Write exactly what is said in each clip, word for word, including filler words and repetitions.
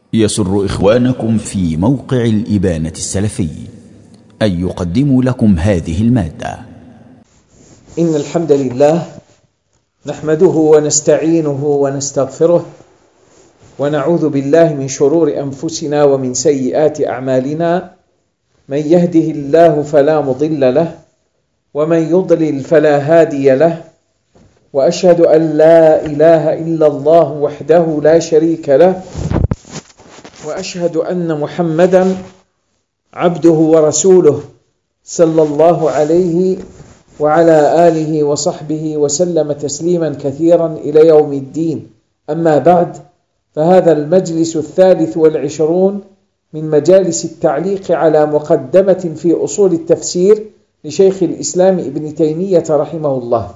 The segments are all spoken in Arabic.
يسر إخوانكم في موقع الإبانة السلفي أن يقدموا لكم هذه المادة. إن الحمد لله نحمده ونستعينه ونستغفره ونعوذ بالله من شرور أنفسنا ومن سيئات أعمالنا، من يهده الله فلا مضل له ومن يضلل فلا هادي له، وأشهد أن لا إله إلا الله وحده لا شريك له، وأشهد أن محمدا عبده ورسوله صلى الله عليه وعلى آله وصحبه وسلم تسليما كثيرا إلى يوم الدين. أما بعد، فهذا المجلس الثالث والعشرون من مجالس التعليق على مقدمة في أصول التفسير لشيخ الإسلام ابن تيمية رحمه الله.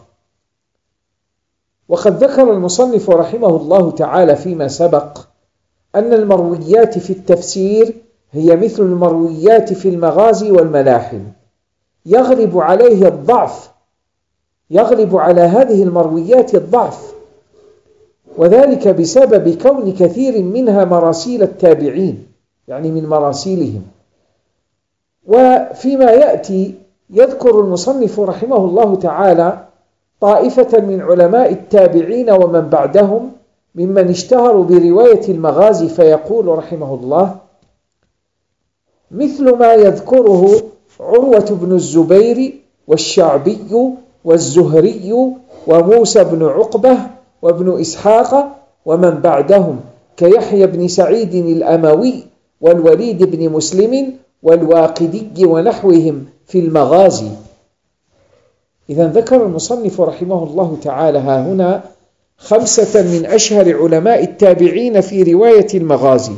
وقد ذكر المصنف رحمه الله تعالى فيما سبق أن المرويات في التفسير هي مثل المرويات في المغازي والملاحم، يغلب عليه الضعف، يغلب على هذه المرويات الضعف، وذلك بسبب كون كثير منها مراسيل التابعين، يعني من مراسيلهم. وفيما يأتي يذكر المصنف رحمه الله تعالى طائفة من علماء التابعين ومن بعدهم ممن اشتهروا برواية المغازي، فيقول رحمه الله: مثل ما يذكره عروة بن الزبير والشعبي والزهري وموسى بن عقبة وابن إسحاق ومن بعدهم كيحيى بن سعيد الأموي والوليد بن مسلم والواقدي ونحوهم في المغازي. إذا ذكر المصنف رحمه الله تعالى ها هنا خمسة من أشهر علماء التابعين في رواية المغازي،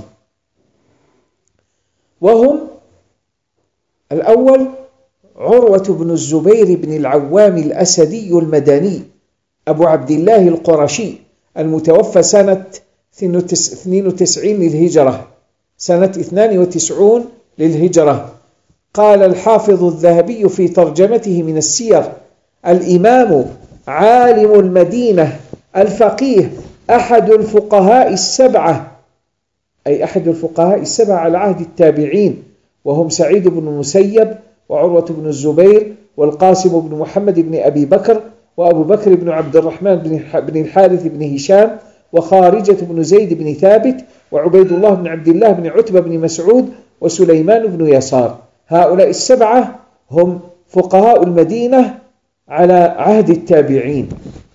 وهم: الأول عروة بن الزبير بن العوام الأسدي المدني أبو عبد الله القرشي، المتوفى سنة اثنين وتسعين للهجرة، سنة اثنان وتسعين للهجرة. قال الحافظ الذهبي في ترجمته من السير: الإمام عالم المدينة الفقيه أحد الفقهاء السبعة، أي أحد الفقهاء السبعة على عهد التابعين، وهم سعيد بن المسيب وعروة بن الزبير والقاسم بن محمد بن أبي بكر وأبو بكر بن عبد الرحمن بن الحارث بن هشام وخارجة بن زيد بن ثابت وعبيد الله بن عبد الله بن عتبة بن مسعود وسليمان بن يسار. هؤلاء السبعة هم فقهاء المدينة على عهد التابعين.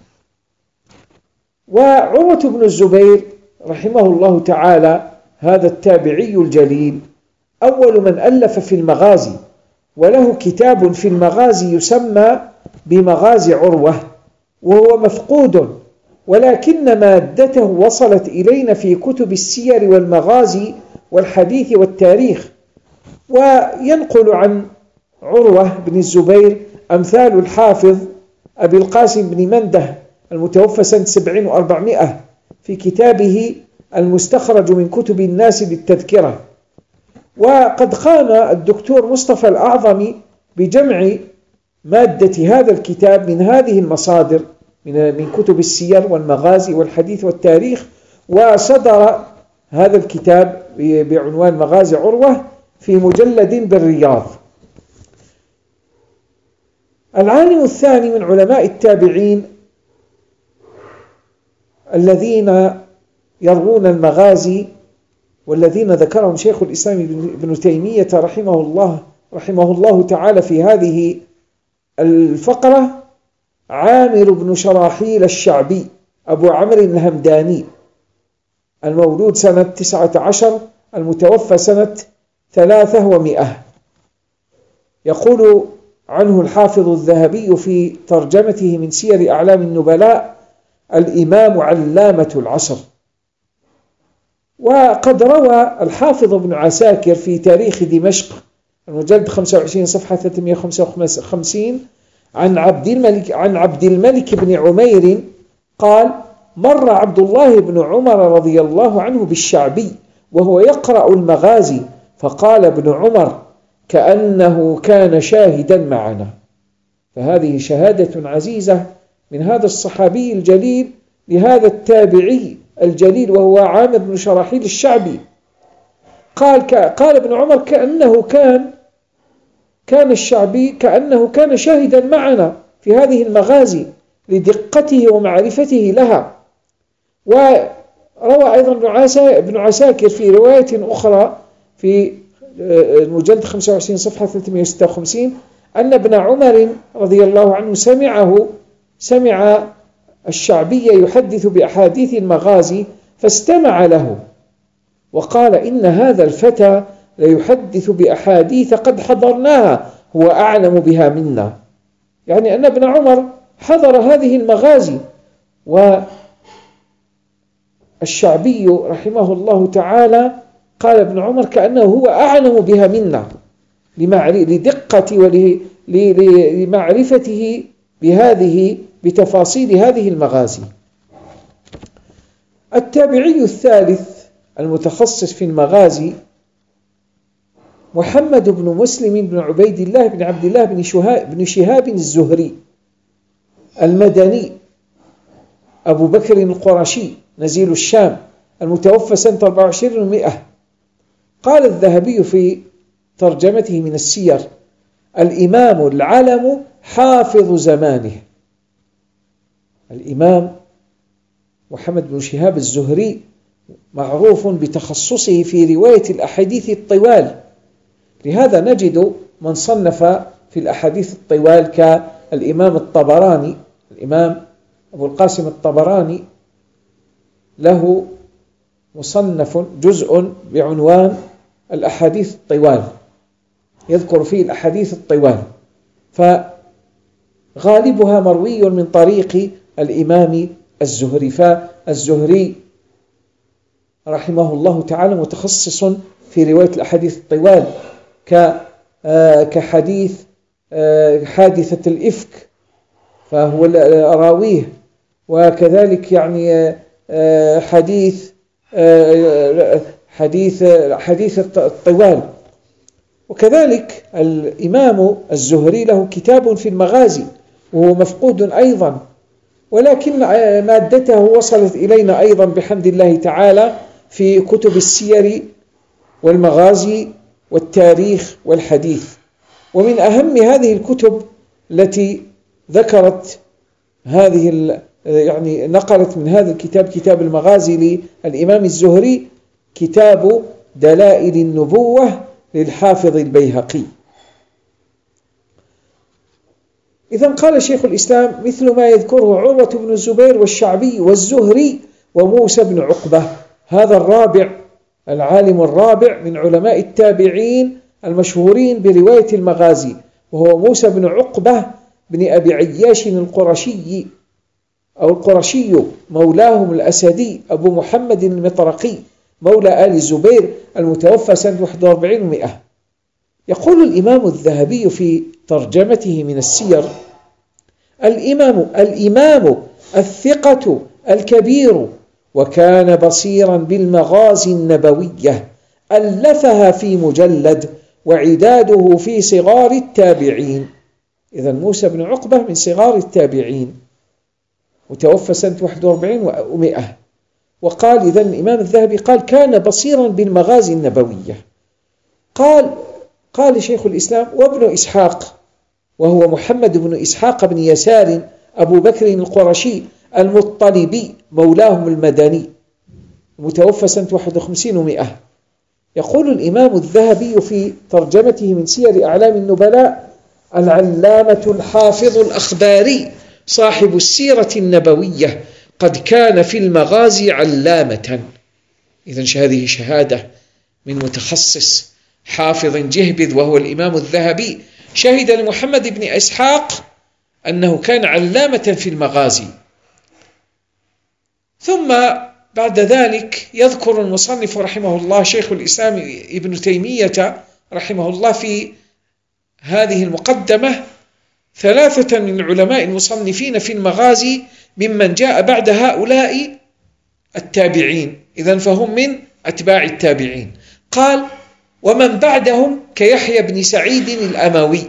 وعروة بن الزبير رحمه الله تعالى هذا التابعي الجليل أول من ألف في المغازي، وله كتاب في المغازي يسمى بمغازي عروة، وهو مفقود، ولكن مادته وصلت إلينا في كتب السير والمغازي والحديث والتاريخ. وينقل عن عروة بن الزبير أمثال الحافظ أبي القاسم بن منده المتوفى سنة سبعين وأربعمائة في كتابه المستخرج من كتب الناس بالتذكرة. وقد قام الدكتور مصطفى الأعظمي بجمع مادة هذا الكتاب من هذه المصادر من كتب السير والمغازي والحديث والتاريخ، وصدر هذا الكتاب بعنوان مغازي عروة في مجلد بالرياض. العالم الثاني من علماء التابعين الذين يروون المغازي والذين ذكرهم شيخ الإسلام ابن تيمية رحمه الله رحمه الله تعالى في هذه الفقرة: عامر بن شراحيل الشعبي أبو عمرو الهمداني، المولود سنة تسعة عشر، المتوفى سنة ثلاثة ومئة. يقول عنه الحافظ الذهبي في ترجمته من سير أعلام النبلاء: الإمام علامة العصر. وقد روى الحافظ ابن عساكر في تاريخ دمشق المجلد خمسة وعشرين صفحة ثلاثمائة وخمسة وخمسين عن عبد الملك عن عبد الملك بن عمير قال: مر عبد الله بن عمر رضي الله عنه بالشعبي وهو يقرأ المغازي، فقال ابن عمر: كأنه كان شاهدا معنا. فهذه شهادة عزيزة من هذا الصحابي الجليل لهذا التابعي الجليل، وهو عامر بن شراحيل الشعبي، قال قال ابن عمر كأنه كان كان الشعبي كأنه كان شاهدا معنا في هذه المغازي لدقته ومعرفته لها. وروى أيضا ابن عساكر في رواية أخرى في المجلد خمسة وعشرين صفحة ثلاثمائة وستة وخمسين أن ابن عمر رضي الله عنه سمعه سمع الشعبي يحدث بأحاديث المغازي فاستمع له وقال إن هذا الفتى ليحدث بأحاديث قد حضرناها هو أعلم بها منا، يعني أن ابن عمر حضر هذه المغازي. والشعبي رحمه الله تعالى قال ابن عمر كأنه هو أعلم بها منا لدقة ولمعرفته بهذه بتفاصيل هذه المغازي. التابعي الثالث المتخصص في المغازي محمد بن مسلم بن عبيد الله بن عبد الله بن شهاب بن شهاب الزهري المدني أبو بكر القرشي نزيل الشام المتوفى سنة أربعة وعشرين ومئة. قال الذهبي في ترجمته من السير: الإمام العلم حافظ زمانه. الإمام محمد بن شهاب الزهري معروف بتخصصه في رواية الأحاديث الطوال، لهذا نجد من صنف في الأحاديث الطوال كالإمام الطبراني. الإمام أبو القاسم الطبراني له مصنف جزء بعنوان الأحاديث الطوال، يذكر فيه الأحاديث الطوال، فغالبها مروي من طريق الإمام الزهري. فالزهري رحمه الله تعالى متخصص في رواية الأحاديث الطوال كحديث حادثة الإفك فهو راويه، وكذلك يعني حديث حديث حديث الطوال. وكذلك الإمام الزهري له كتاب في المغازي وهو مفقود أيضا، ولكن مادته وصلت إلينا أيضا بحمد الله تعالى في كتب السير والمغازي والتاريخ والحديث. ومن أهم هذه الكتب التي ذكرت هذه يعني نقلت من هذا الكتاب كتاب المغازي للإمام الزهري كتاب دلائل النبوة للحافظ البيهقي. إذن قال شيخ الإسلام مثل ما يذكره عروة بن الزبير والشعبي والزهري وموسى بن عقبة. هذا الرابع العالم الرابع من علماء التابعين المشهورين برواية المغازي، وهو موسى بن عقبة بن أبي عياش القرشي أو القرشي مولاهم الأسدي أبو محمد المطرقي مولى آل الزبير المتوفى سنة واحد وأربعين ومئة. يقول الإمام الذهبي في ترجمته من السير: الإمام الإمام الثقة الكبير، وكان بصيرا بالمغازي النبوية، ألفها في مجلد وعداده في صغار التابعين. إذن موسى بن عقبة من صغار التابعين متوفى سنة واحد وأربعين ومئة. وقال إذن الإمام الذهبي قال كان بصيرا بالمغازي النبوية. قال قال شيخ الإسلام: وابن إسحاق وهو محمد بن إسحاق بن يسار أبو بكر القرشي المطلبي مولاهم المدني متوفى سنة واحد وخمسين ومئة. يقول الإمام الذهبي في ترجمته من سير أعلام النبلاء: العلامة الحافظ الأخباري صاحب السيرة النبوية قد كان في المغازي علامة. إذن هذه شهادة من متخصص حافظ جهبذ وهو الإمام الذهبي، شهد لمحمد بن إسحاق أنه كان علامة في المغازي. ثم بعد ذلك يذكر المصنف رحمه الله شيخ الإسلام ابن تيمية رحمه الله في هذه المقدمة ثلاثة من علماء المصنفين في المغازي ممن جاء بعد هؤلاء التابعين، إذن فهم من أتباع التابعين. قال: ومن بعدهم كيحيى بن سعيد الأموي،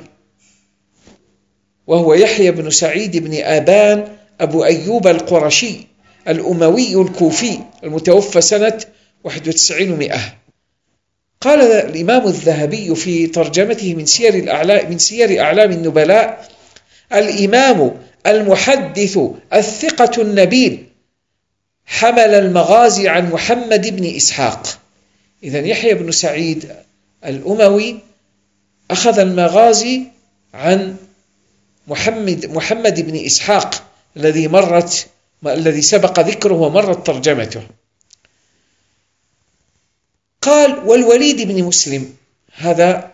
وهو يحيى بن سعيد بن آبان أبو أيوب القرشي الأموي الكوفي المتوفى سنة واحد وتسعين ومئة. قال الإمام الذهبي في ترجمته من سير الأعلام من سير أعلام النبلاء: الإمام المحدث الثقة النبيل حمل المغازي عن محمد بن إسحاق. إذن يحيى بن سعيد الأموي أخذ المغازي عن محمد محمد بن إسحاق الذي مرت الذي سبق ذكره ومرت ترجمته. قال: والوليد بن مسلم، هذا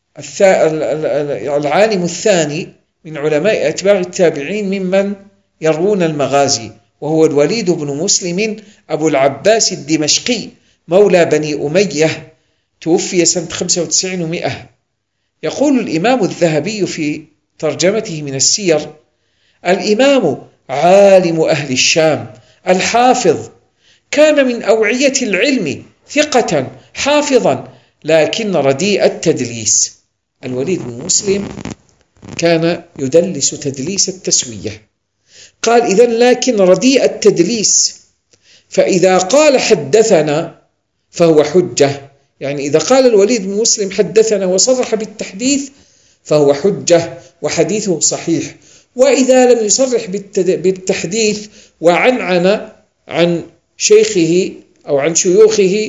العالم الثاني من علماء أتباع التابعين ممن يروون المغازي، وهو الوليد بن مسلم أبو العباس الدمشقي مولى بني أمية، توفي سنة خمسة وتسعين ومئة. يقول الإمام الذهبي في ترجمته من السير: الإمام عالم أهل الشام الحافظ، كان من أوعية العلم، ثقة حافظا، لكن رديء التدليس. الوليد بن مسلم كان يدلس تدليس التسوية. قال: إذن لكن رديء التدليس، فإذا قال حدثنا فهو حجة، يعني إذا قال الوليد بن مسلم حدثنا وصرح بالتحديث فهو حجة وحديثه صحيح، وإذا لم يصرح بالتحديث وعنعن عن شيخه أو عن شيوخه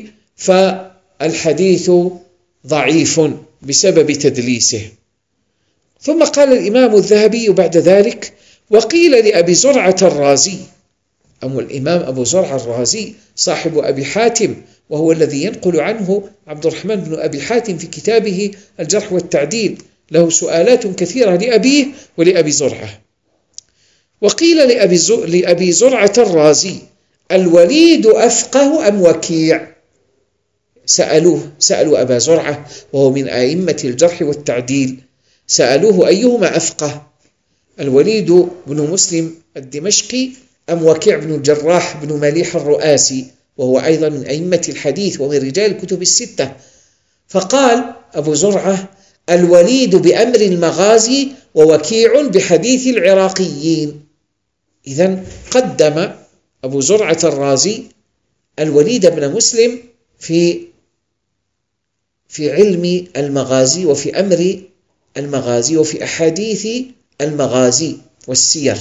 فالحديث ضعيف بسبب تدليسه. ثم قال الإمام الذهبي بعد ذلك: وقيل لأبي زرعة الرازي، أم الإمام أبو زرعة الرازي صاحب أبي حاتم، وهو الذي ينقل عنه عبد الرحمن بن أبي حاتم في كتابه الجرح والتعديل، له سؤالات كثيرة لأبيه ولأبي زرعة. وقيل لأبي, لأبي زرعة الرازي: الوليد أفقه أم وكيع؟ سألوه سألوا أبا زرعة وهو من أئمة الجرح والتعديل، سألوه أيهما أفقه، الوليد بن مسلم الدمشقي أم وكيع بن الجراح بن مليح الرؤاسي، وهو أيضا من أئمة الحديث ومن رجال الكتب الستة؟ فقال أبو زرعة: الوليد بأمر المغازي ووكيع بحديث العراقيين. إذن قدم أبو زرعة الرازي الوليد بن مسلم في في علم المغازي وفي أمر المغازي وفي أحاديث المغازي والسير.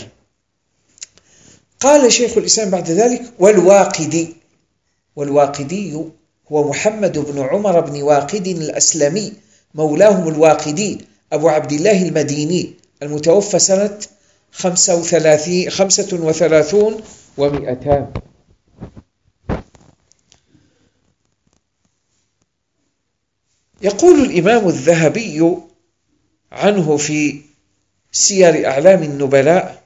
قال شيخ الإسلام بعد ذلك: والواقدي، والواقدي هو محمد بن عمر بن واقد الأسلمي مولاهم الواقدي أبو عبد الله المديني، المتوفى سنة خمسة وثلاثين خمسة وثلاثون ومئتان. يقول الإمام الذهبي عنه في سير أعلام النبلاء: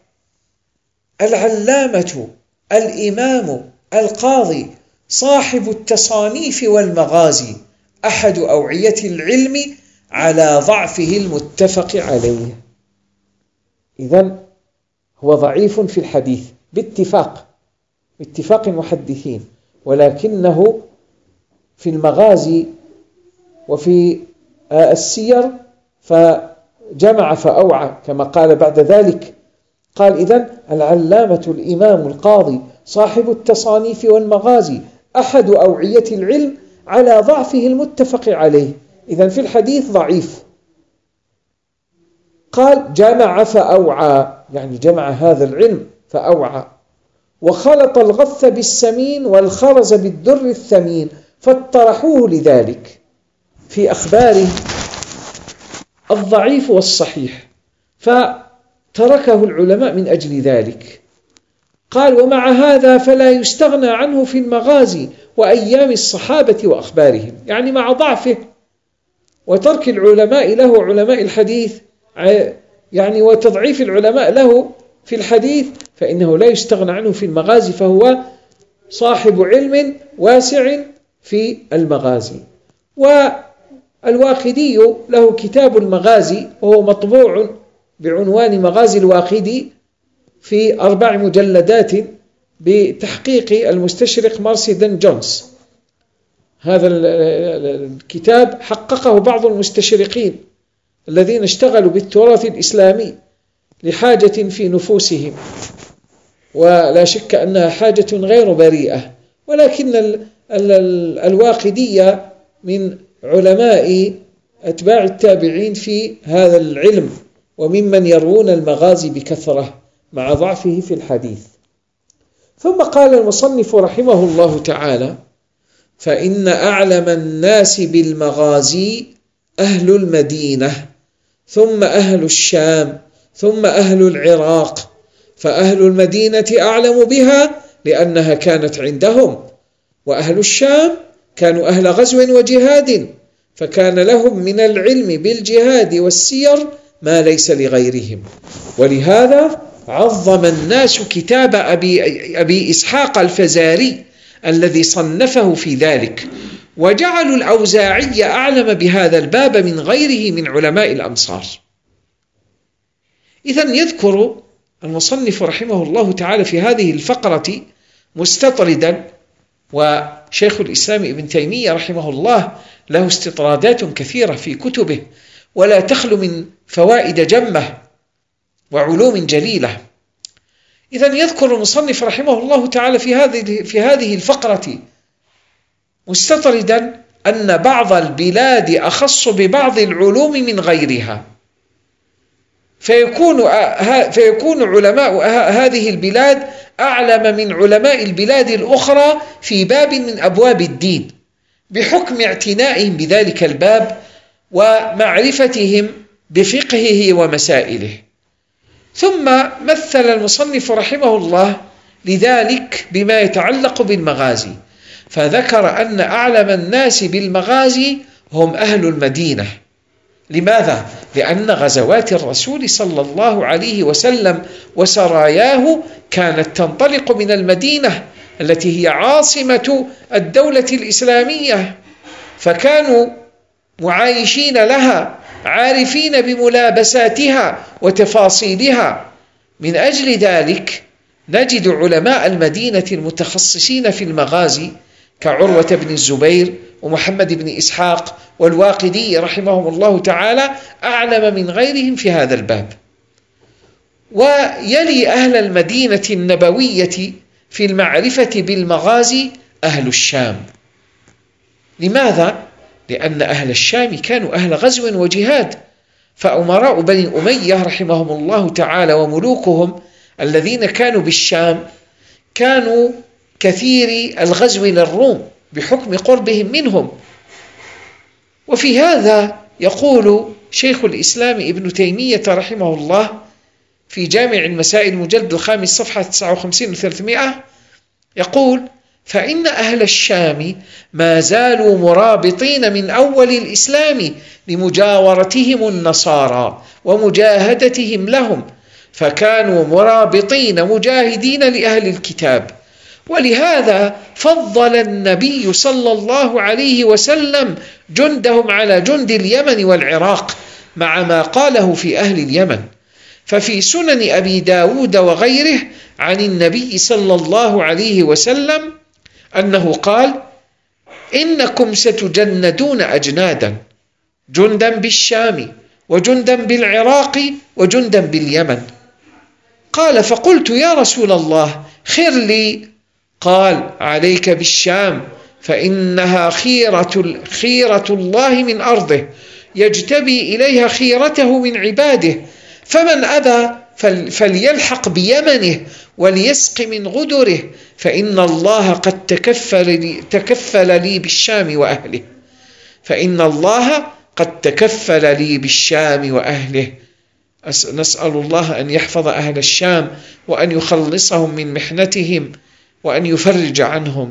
العلامة الإمام القاضي صاحب التصانيف والمغازي، أحد أوعية العلم، على ضعفه المتفق عليه. إذن هو ضعيف في الحديث باتفاق باتفاق المحدثين، ولكنه في المغازي وفي السير فجمع فأوعى كما قال بعد ذلك. قال: إذن العلامة الإمام القاضي صاحب التصانيف والمغازي، أحد أوعية العلم، على ضعفه المتفق عليه. إذن في الحديث ضعيف. قال: جمع فأوعى، يعني جمع هذا العلم فأوعى. وخلط الغث بالسمين والخرز بالدر الثمين، فاطرحوه لذلك في أخباره الضعيف والصحيح، فتركه العلماء من أجل ذلك. قال: ومع هذا فلا يستغنى عنه في المغازي وأيام الصحابة وأخبارهم، يعني مع ضعفه وترك العلماء له، علماء الحديث يعني وتضعيف العلماء له في الحديث، فإنه لا يستغنى عنه في المغازي، فهو صاحب علم واسع في المغازي. والواقدي له كتاب المغازي وهو مطبوع بعنوان مغازي الواقدي في أربع مجلدات بتحقيق المستشرق مارسيدن جونز. هذا الكتاب حققه بعض المستشرقين الذين اشتغلوا بالتراث الإسلامي لحاجة في نفوسهم، ولا شك أنها حاجة غير بريئة، ولكن الواقدية من علماء أتباع التابعين في هذا العلم، وممن يروون المغازي بكثرة مع ضعفه في الحديث. ثم قال المصنف رحمه الله تعالى: فإن أعلم الناس بالمغازي أهل المدينة، ثم أهل الشام، ثم أهل العراق، فأهل المدينة أعلم بها لأنها كانت عندهم، وأهل الشام كانوا أهل غزو وجهاد، فكان لهم من العلم بالجهاد والسير ما ليس لغيرهم. ولهذا عظم الناس كتاب أبي, أبي إسحاق الفزاري الذي صنفه في ذلك، وجعلوا الأوزاعي أعلم بهذا الباب من غيره من علماء الأمصار. إذن يذكر المصنف رحمه الله تعالى في هذه الفقرة مستطردا، وشيخ الإسلام ابن تيمية رحمه الله له استطرادات كثيرة في كتبه ولا تخلو من فوائد جمة وعلوم جليلة. إذن يذكر المصنف رحمه الله تعالى في هذه في هذه الفقرة مستطردا أن بعض البلاد أخص ببعض العلوم من غيرها، فيكون فيكون علماء هذه البلاد أعلم من علماء البلاد الأخرى في باب من أبواب الدين بحكم اعتنائهم بذلك الباب ومعرفتهم بفقهه ومسائله. ثم مثل المصنف رحمه الله لذلك بما يتعلق بالمغازي، فذكر أن أعلم الناس بالمغازي هم أهل المدينة. لماذا؟ لأن غزوات الرسول صلى الله عليه وسلم وسراياه كانت تنطلق من المدينة التي هي عاصمة الدولة الإسلامية، فكانوا معايشين لها عارفين بملابساتها وتفاصيلها. من أجل ذلك نجد علماء المدينة المتخصصين في المغازي كعروة بن الزبير ومحمد بن إسحاق والواقدي رحمهم الله تعالى أعلم من غيرهم في هذا الباب. ويلي أهل المدينة النبوية في المعرفة بالمغازي أهل الشام. لماذا؟ لأن أهل الشام كانوا أهل غزو وجهاد، فأمراء بني أمية رحمهم الله تعالى وملوكهم الذين كانوا بالشام كانوا كثير الغزو للروم بحكم قربهم منهم. وفي هذا يقول شيخ الإسلام ابن تيمية رحمه الله في جامع المسائل المجلد الخامس صفحة تسعة وخمسين وثلاثمائة يقول: فإن أهل الشام ما زالوا مرابطين من أول الإسلام لمجاورتهم النصارى ومجاهدتهم لهم، فكانوا مرابطين مجاهدين لأهل الكتاب. ولهذا فضل النبي صلى الله عليه وسلم جندهم على جند اليمن والعراق مع ما قاله في أهل اليمن. ففي سنن أبي داود وغيره عن النبي صلى الله عليه وسلم أنه قال: إنكم ستجندون أجنادا، جندا بالشام وجندا بالعراق وجندا باليمن. قال: فقلت يا رسول الله خر لي. قال: عليك بالشام، فإنها خيرة, خيرة الله من أرضه، يجتبي إليها خيرته من عباده، فمن أبى فليلحق بيمنه وليسق من غدره، فإن الله قد تكفل لي, تكفل لي بالشام وأهله فإن الله قد تكفل لي بالشام وأهله. نسأل الله أن يحفظ أهل الشام وأن يخلصهم من محنتهم وأن يفرج عنهم.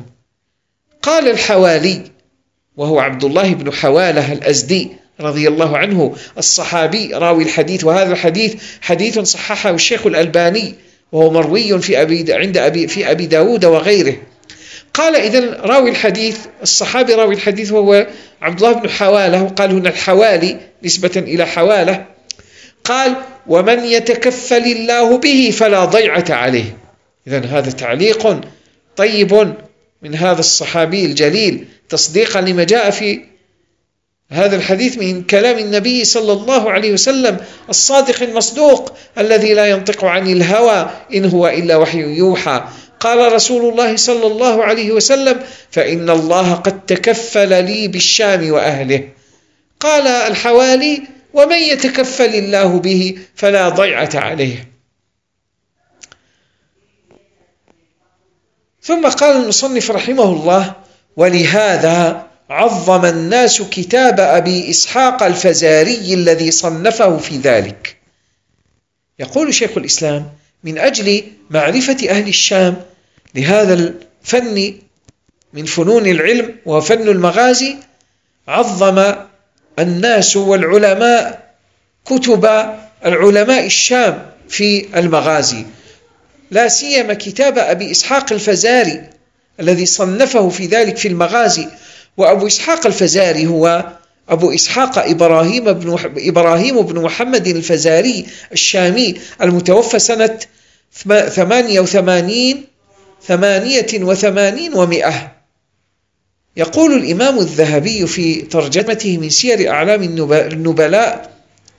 قال الحوالي، وهو عبد الله بن حوالة الأزدي رضي الله عنه الصحابي راوي الحديث، وهذا الحديث حديث صححه الشيخ الألباني وهو مروي في أبي عند أبي في أبي داود وغيره. قال: إذن راوي الحديث الصحابي راوي الحديث وهو عبد الله بن حوالة، وقال هنا الحوالي نسبة إلى حوالة. قال: ومن يتكفل الله به فلا ضيعة عليه. إذن هذا تعليق طيب من هذا الصحابي الجليل تصديقا لما جاء في هذا الحديث من كلام النبي صلى الله عليه وسلم الصادق المصدوق الذي لا ينطق عن الهوى إن هو إلا وحي يوحى. قال رسول الله صلى الله عليه وسلم: فإن الله قد تكفل لي بالشام وأهله. قال الحوالي: ومن يتكفل الله به فلا ضيعة عليه. ثم قال المصنف رحمه الله: ولهذا عظم الناس كتاب أبي إسحاق الفزاري الذي صنفه في ذلك. يقول شيخ الإسلام: من أجل معرفة أهل الشام لهذا الفن من فنون العلم وفن المغازي، عظم الناس والعلماء كتب العلماء الشام في المغازي، لا سيما كتاب أبي إسحاق الفزاري الذي صنفه في ذلك في المغازي. وأبو إسحاق الفزاري هو أبو إسحاق إبراهيم بن إبراهيم بن محمد الفزاري الشامي المتوفى سنة ثمانية وثمانين ثمانية وثمانين ومئة. يقول الإمام الذهبي في ترجمته من سير أعلام النبلاء: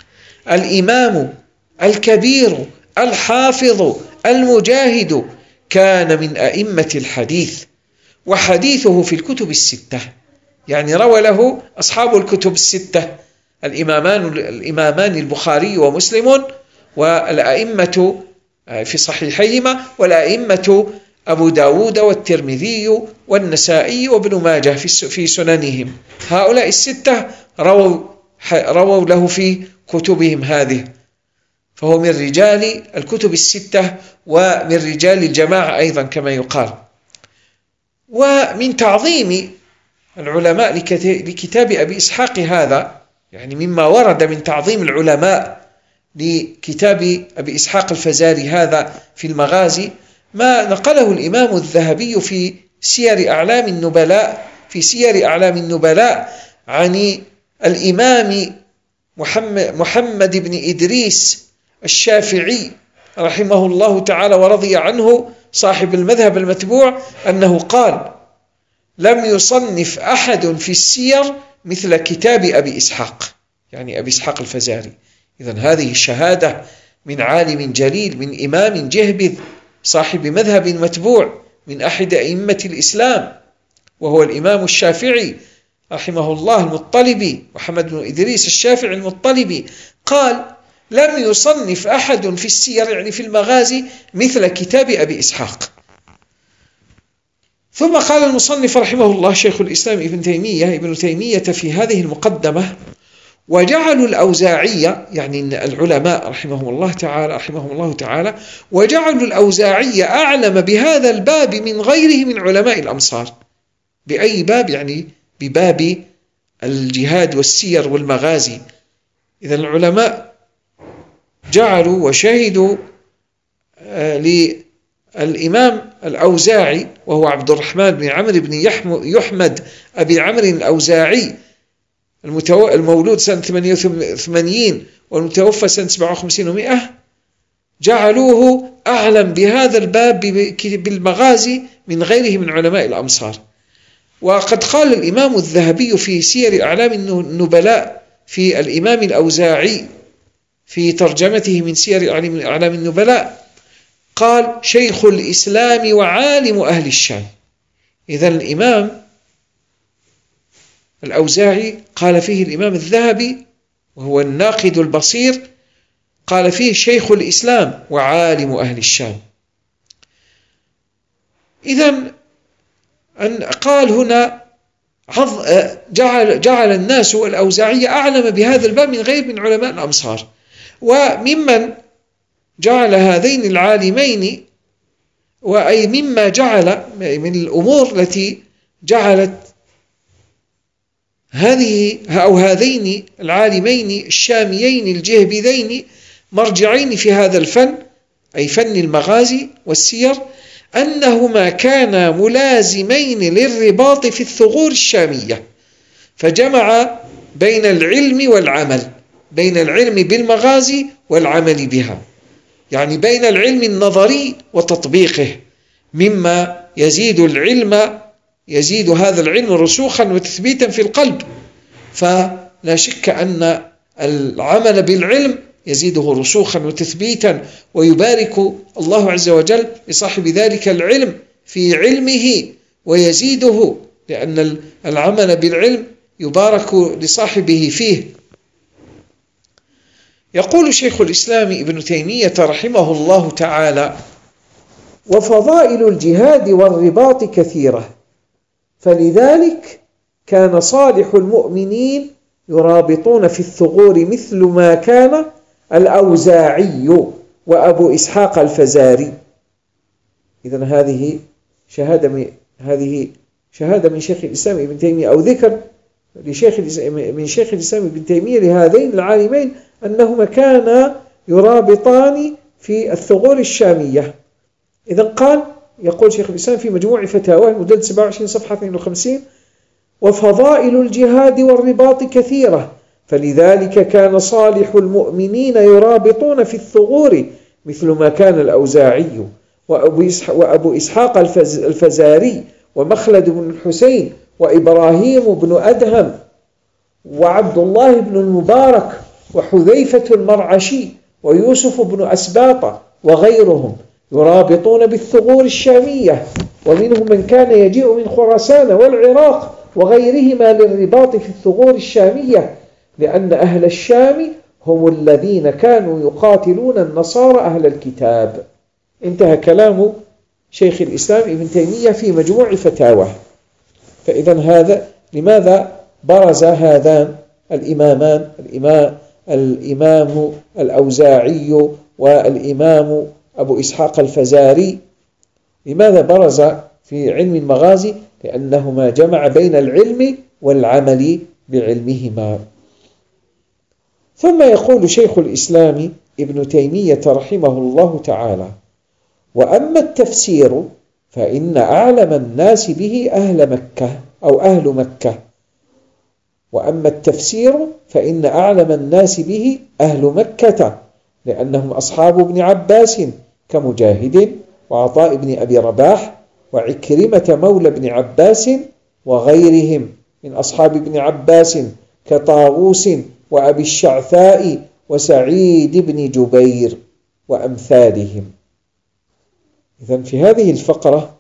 الإمام الكبير الحافظ المجاهد كان من أئمة الحديث، وحديثه في الكتب الستة، يعني روى له أصحاب الكتب الستة، الإمامان الإمامان البخاري ومسلم، والأئمة في صحيحيهما، والأئمة أبو داود والترمذي والنسائي وابن ماجه في سننهم. هؤلاء الستة رووا رووا له في كتبهم هذه، فهو من رجال الكتب الستة ومن رجال الجماعة أيضا كما يقال. ومن تعظيم العلماء لكتاب أبي إسحاق هذا، يعني مما ورد من تعظيم العلماء لكتاب أبي إسحاق الفزاري هذا في المغازي، ما نقله الإمام الذهبي في سير أعلام النبلاء في سير أعلام النبلاء عن الإمام محمد, محمد بن إدريس الشافعي رحمه الله تعالى ورضي عنه، صاحب المذهب المتبوع، أنه قال: لم يصنف أحد في السير مثل كتاب أبي إسحاق، يعني أبي إسحاق الفزاري. إذن هذه شهادة من عالم جليل، من إمام جهبذ صاحب مذهب متبوع من أحد أئمة الإسلام، وهو الإمام الشافعي رحمه الله المطلبي، محمد بن إدريس الشافعي المطلبي، قال: لم يصنف أحد في السير، يعني في المغازي، مثل كتاب أبي إسحاق. ثم قال المصنف رحمه الله شيخ الإسلام ابن تيمية ابن تيمية في هذه المقدمة: وجعلوا الأوزاعية، يعني العلماء رحمهم الله تعالى رحمهم الله تعالى وجعلوا الأوزاعية أعلم بهذا الباب من غيره من علماء الأمصار. بأي باب؟ يعني بباب الجهاد والسير والمغازي. إذا العلماء جعلوا وشهدوا للإمام الأوزاعي، وهو عبد الرحمن بن عمرو بن يحمد أبي عمرو الأوزاعي المولود سنة ثمانية وثمانين والمتوفى سنة سبعة وخمسين ومئة، جعلوه أعلم بهذا الباب بالمغازي من غيره من علماء الأمصار. وقد قال الإمام الذهبي في سير أعلام النبلاء في الإمام الأوزاعي في ترجمته من سير أعلام النبلاء، قال: شيخ الإسلام وعالم أهل الشام. إذن الإمام الأوزاعي قال فيه الإمام الذهبي، وهو الناقد البصير، قال فيه شيخ الإسلام وعالم أهل الشام. إذن قال هنا جعل, جعل الناس الأوزاعية أعلم بهذا الباب من غير من علماء الأمصار. وممن جعل هذين العالمين، وأي مما جعل من الأمور التي جعلت هذه أو هذين العالمين الشاميين الجهبذين مرجعين في هذا الفن، أي فن المغازي والسير، أنهما كانا ملازمين للرباط في الثغور الشامية، فجمع بين العلم والعمل، بين العلم بالمغازي والعمل بها، يعني بين العلم النظري وتطبيقه، مما يزيد العلم يزيد هذا العلم رسوخا وتثبيتا في القلب. فلا شك أن العمل بالعلم يزيده رسوخا وتثبيتا، ويبارك الله عز وجل لصاحب ذلك العلم في علمه ويزيده، لأن العمل بالعلم يبارك لصاحبه فيه. يقول شيخ الإسلام ابن تيمية رحمه الله تعالى: وفضائل الجهاد والرباط كثيرة، فلذلك كان صالح المؤمنين يرابطون في الثغور مثل ما كان الأوزاعي وأبو إسحاق الفزاري. إذن هذه شهادة من هذه شهادة من شيخ الإسلام ابن تيمية، أو ذكر لشيخ من شيخ الإسلام ابن تيمية لهذين العالمين أنهما كانا يرابطان في الثغور الشامية. إذن قال، يقول شيخ الإسلام في مجموع فتاواه مجلد سبعة وعشرين صفحة اثنين وخمسين: وفضائل الجهاد والرباط كثيرة، فلذلك كان صالح المؤمنين يرابطون في الثغور مثل ما كان الأوزاعي وأبو إسحاق الفزاري ومخلد بن الحسين وإبراهيم بن أدهم وعبد الله بن المبارك وحذيفة المرعشي ويوسف بن أسباط وغيرهم، يرابطون بالثغور الشامية، ومنهم من كان يجيء من خراسان والعراق وغيرهما للرباط في الثغور الشامية، لأن أهل الشام هم الذين كانوا يقاتلون النصارى أهل الكتاب. انتهى كلام شيخ الإسلام ابن تيمية في مجموع فتاواه. فإذا هذا لماذا برز هذان الإمامان، الإمام, الإمام الأوزاعي والإمام أبو إسحاق الفزاري، لماذا برز في علم المغازي؟ لأنهما جمع بين العلم والعمل بعلمهما. ثم يقول شيخ الإسلام ابن تيمية رحمه الله تعالى: وأما التفسير فإن أعلم الناس به أهل مكة أو أهل مكة وأما التفسير فإن أعلم الناس به أهل مكة، لأنهم أصحاب ابن عباس كمجاهد وعطاء بن أبي رباح وعكرمة مولى ابن عباس وغيرهم من أصحاب ابن عباس كطاووس وأبي الشعثاء وسعيد بن جبير وأمثالهم. إذن في هذه الفقرة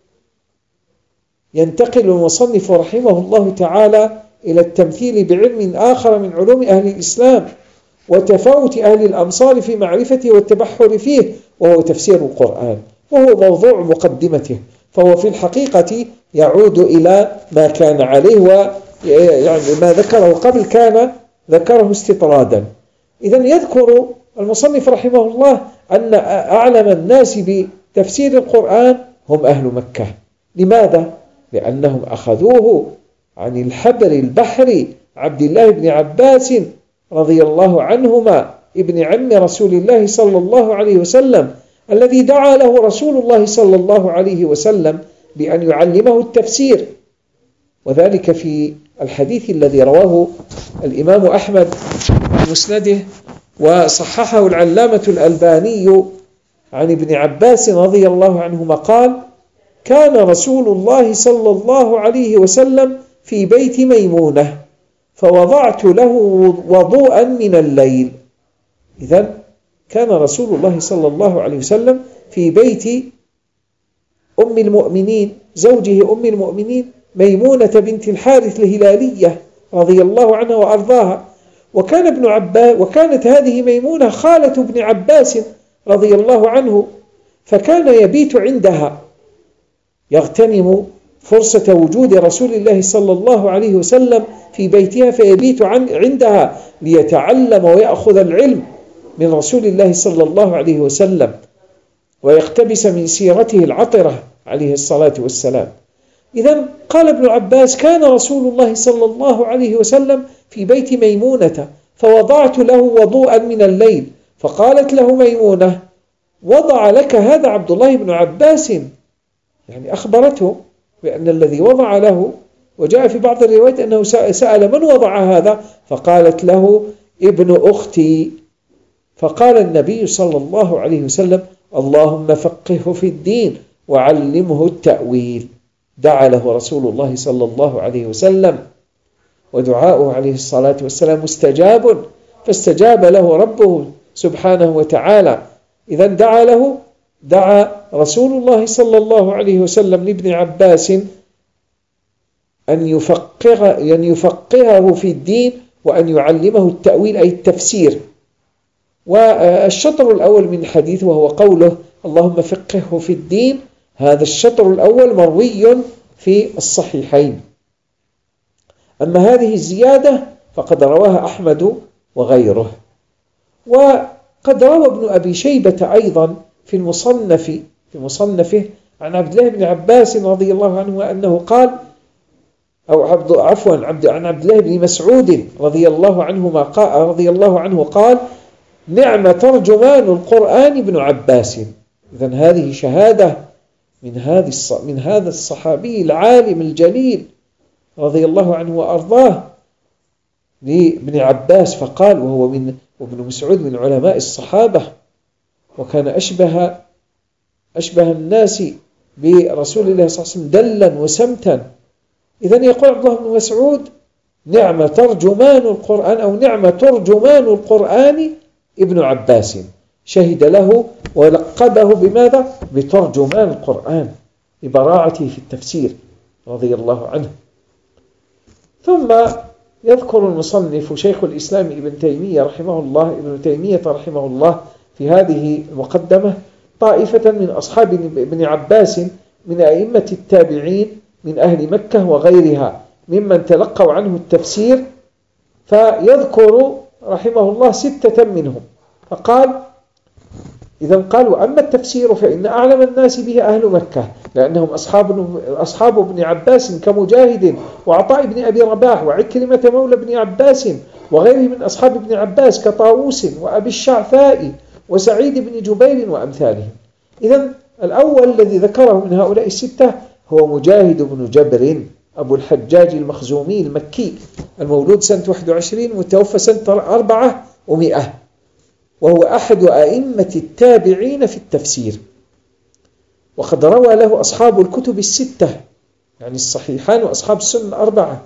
ينتقل المصنف رحمه الله تعالى إلى التمثيل بعلم آخر من علوم أهل الإسلام وتفاوت أهل الأمصار في معرفته والتبحر فيه، وهو تفسير القرآن، وهو موضوع مقدمته، فهو في الحقيقة يعود إلى ما كان عليه، ويعني ما ذكره قبل كان ذكره استطرادا. إذن يذكر المصنف رحمه الله أن أعلم الناس بتفسير القرآن هم أهل مكة. لماذا؟ لأنهم أخذوه عن الحبر البحري عبد الله بن عباس رضي الله عنهما ابن عم رسول الله صلى الله عليه وسلم، الذي دعا له رسول الله صلى الله عليه وسلم بأن يعلمه التفسير، وذلك في الحديث الذي رواه الإمام أحمد في مسنده وصححه العلامة الألباني عن ابن عباس رضي الله عنهما قال: كان رسول الله صلى الله عليه وسلم في بيت ميمونة فوضعت له وضوءا من الليل. إذن كان رسول الله صلى الله عليه وسلم في بيت أم المؤمنين زوجه أم المؤمنين ميمونة بنت الحارث الهلالية رضي الله عنها وأرضاها، وكان ابن عباس وكانت هذه ميمونة خالة ابن عباس رضي الله عنه، فكان يبيت عندها يغتنم فرصة وجود رسول الله صلى الله عليه وسلم في بيتها، فيبيت عندها ليتعلم ويأخذ العلم من رسول الله صلى الله عليه وسلم ويقتبس من سيرته العطرة عليه الصلاة والسلام. إذن قال ابن عباس: كان رسول الله صلى الله عليه وسلم في بيت ميمونة فوضعت له وضوءا من الليل، فقالت له ميمونة: وضع لك هذا عبد الله بن عباس، يعني أخبرته بأن الذي وضع له، وجاء في بعض الروايات أنه سأل من وضع هذا، فقالت له: ابن أختي. فقال النبي صلى الله عليه وسلم: اللهم فقهه في الدين وعلمه التأويل. دعا له رسول الله صلى الله عليه وسلم، ودعاؤه عليه الصلاة والسلام مستجاب، فاستجاب له ربه سبحانه وتعالى. إذا دعا له دعا رسول الله صلى الله عليه وسلم لابن عباس أن يفقه أن يفقهه في الدين وأن يعلمه التأويل أي التفسير. والشطر الأول من الحديث وهو قوله اللهم فقهه في الدين، هذا الشطر الأول مروي في الصحيحين. أما هذه الزيادة فقد رواها أحمد وغيره. وقد روى ابن أبي شيبة أيضا في المصنف في مصنفه عن عبد الله بن عباس رضي الله عنه أنه قال أو عبد عفوا عبد عن عبد الله بن مسعود رضي الله عنهما قال رضي الله عنه قال نعم ترجمان القرآن ابن عباس. إذن هذه شهادة من هذه من هذا الصحابي العالم الجليل رضي الله عنه وأرضاه لابن عباس، فقال وهو من وابن مسعود من علماء الصحابة وكان أشبه أشبه الناس برسول الله صلى الله عليه وسلم دلا وسمتا. إذن يقول عبد الله بن مسعود نعم ترجمان القرآن أو نعم ترجمان القرآن ابن عباس، شهد له ولقبه بماذا؟ بترجمان القرآن لبراعته في التفسير رضي الله عنه. ثم يذكر المصنف شيخ الإسلام ابن تيمية رحمه الله ابن تيمية رحمه الله في هذه المقدمة طائفة من أصحاب ابن عباس من أئمة التابعين من أهل مكة وغيرها ممن تلقوا عنه التفسير، فيذكر رحمه الله ستة منهم. فقال إذا قالوا أما التفسير فإن أعلم الناس به أهل مكة لأنهم أصحاب أصحاب ابن عباس كمجاهد وعطاء بن أبي رباح وعكرمة مولى ابن عباس وغيره من أصحاب ابن عباس كطاووس وأبي الشعثاء وسعيد بن جبير وأمثالهم. إذن الأول الذي ذكره من هؤلاء الستة هو مجاهد بن جبر أبو الحجاج المخزومي المكي المولود سنة واحد وعشرين متوفى سنة أربعة ومئة، وهو أحد أئمة التابعين في التفسير، وقد روى له أصحاب الكتب الستة يعني الصحيحان وأصحاب السنن الأربعة.